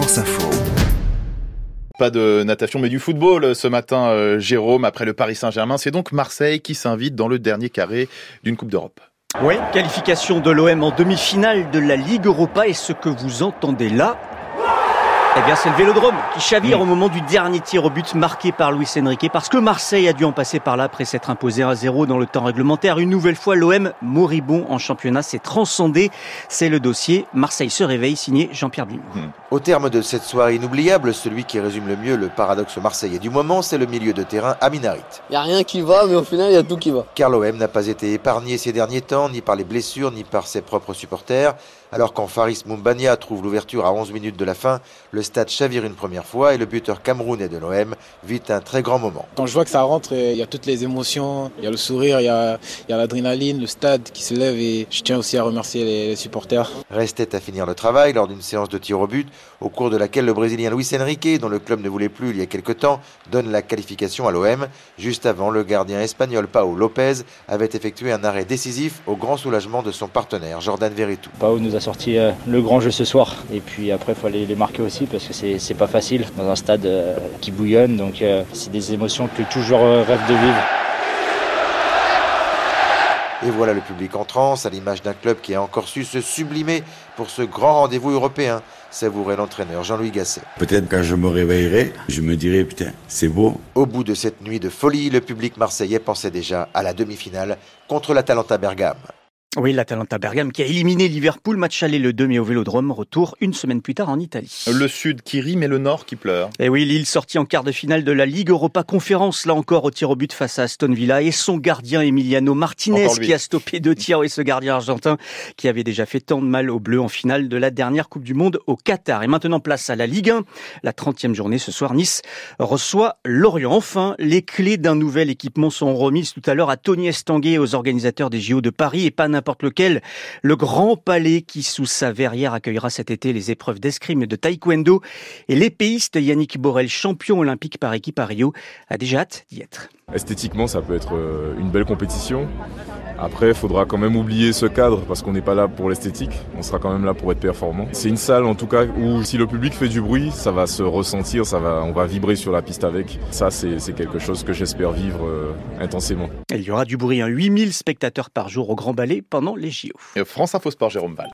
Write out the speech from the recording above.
France Info. Pas de natation mais du football ce matin, Jérôme, après le Paris Saint-Germain. C'est donc Marseille qui s'invite dans le dernier carré d'une Coupe d'Europe. Oui, qualification de l'OM en demi-finale de la Ligue Europa. Et ce que vous entendez là, eh bien, c'est le Vélodrome qui chavire au moment du dernier tir au but marqué par Luis Enrique, parce que Marseille a dû en passer par là après s'être imposé 1-0 dans le temps réglementaire. Une nouvelle fois, l'OM, moribond en championnat, s'est transcendé. C'est le dossier Marseille se réveille, signé Jean-Pierre Blimont. Au terme de cette soirée inoubliable, celui qui résume le mieux le paradoxe marseillais du moment, c'est le milieu de terrain Amin Harit. Il n'y a rien qui va, mais au final, il y a tout qui va. Car l'OM n'a pas été épargné ces derniers temps, ni par les blessures, ni par ses propres supporters. Alors quand Faris Moumbania trouve l'ouverture à 11 minutes de la fin, le stade chavire une première fois et le buteur camerounais de l'OM vit un très grand moment. Quand je vois que ça rentre, il y a toutes les émotions, il y a le sourire, il y a l'adrénaline, le stade qui se lève, et je tiens aussi à remercier les supporters. Restait à finir le travail lors d'une séance de tir au but, au cours de laquelle le Brésilien Luis Enrique, dont le club ne voulait plus il y a quelque temps, donne la qualification à l'OM. Juste avant, le gardien espagnol Pau Lopez avait effectué un arrêt décisif au grand soulagement de son partenaire Jordan Veretout. Pau nous a sorti le grand jeu ce soir, et puis après il fallait les marquer aussi parce que c'est pas facile dans un stade qui bouillonne, donc c'est des émotions que tout joueur rêve de vivre. Et voilà le public en transe, à l'image d'un club qui a encore su se sublimer pour ce grand rendez-vous européen, savourait l'entraîneur Jean-Louis Gasset. Peut-être quand je me réveillerai, je me dirai putain, c'est beau. Au bout de cette nuit de folie, le public marseillais pensait déjà à la demi-finale contre l'Atalanta Bergame. Oui, l'Atalanta Bergame qui a éliminé Liverpool, match aller le 2 mai au Vélodrome, retour une semaine plus tard en Italie. Le sud qui rit mais le nord qui pleure. Et oui, Lille sorti en quart de finale de la Ligue Europa Conférence, là encore au tir au but face à Aston Villa, et son gardien Emiliano Martinez qui a stoppé 2 tirs, et ce gardien argentin qui avait déjà fait tant de mal aux Bleus en finale de la dernière Coupe du Monde au Qatar. Et maintenant place à la Ligue 1, la 30e journée ce soir, Nice reçoit Lorient. Enfin, les clés d'un nouvel équipement sont remises tout à l'heure à Tony Estanguet et aux organisateurs des JO de Paris, et pas n'importe lequel, le Grand Palais qui, sous sa verrière, accueillera cet été les épreuves d'escrime et de taekwondo. Et l'épéiste Yannick Borel, champion olympique par équipe à Rio, a déjà hâte d'y être. Esthétiquement, ça peut être une belle compétition. Après, il faudra quand même oublier ce cadre parce qu'on n'est pas là pour l'esthétique, on sera quand même là pour être performant. C'est une salle en tout cas où si le public fait du bruit, ça va se ressentir, on va vibrer sur la piste avec. Ça, c'est quelque chose que j'espère vivre intensément. Il y aura du bruit, 8000 spectateurs par jour au Grand Ballet pendant les JO. France Info Sport, Jérôme Val.